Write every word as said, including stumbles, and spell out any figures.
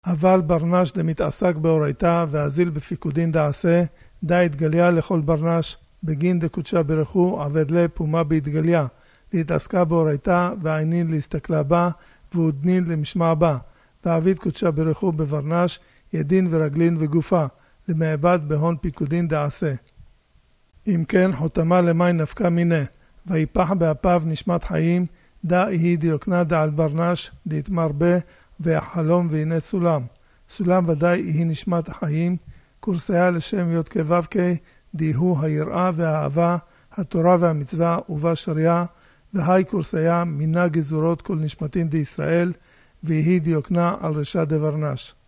אבל ברנש דמתעסק באורייתא ואזיל בפיקודין דעשה, דא התגליה לכל ברנש, בגין דקודשה ברכו עבד לה פומה בהתגליה, להתעסקה באורייתא ועינין להסתכלה בה, ועודנין למשמע בה, ועביד קודשה ברכו בברנש, ידין ורגלין וגופה, למעבד בהון פיקודין דעשה. אם כן חותמה למי נפקה מיני, ויפח באפיו נשמת חיים, דא היא דיוקנה דעל ברנש, דהתמרבה, והחלום והנה סולם. סולם ודאי היא נשמת החיים, קורסיה לשם יוד כבבקי, דיהו היראה והאהבה, התורה והמצווה ובה שריה, והי קורסיה מינה גזורות כל נשמתין דישראל, והיא דיוקנה על רשע דברנש.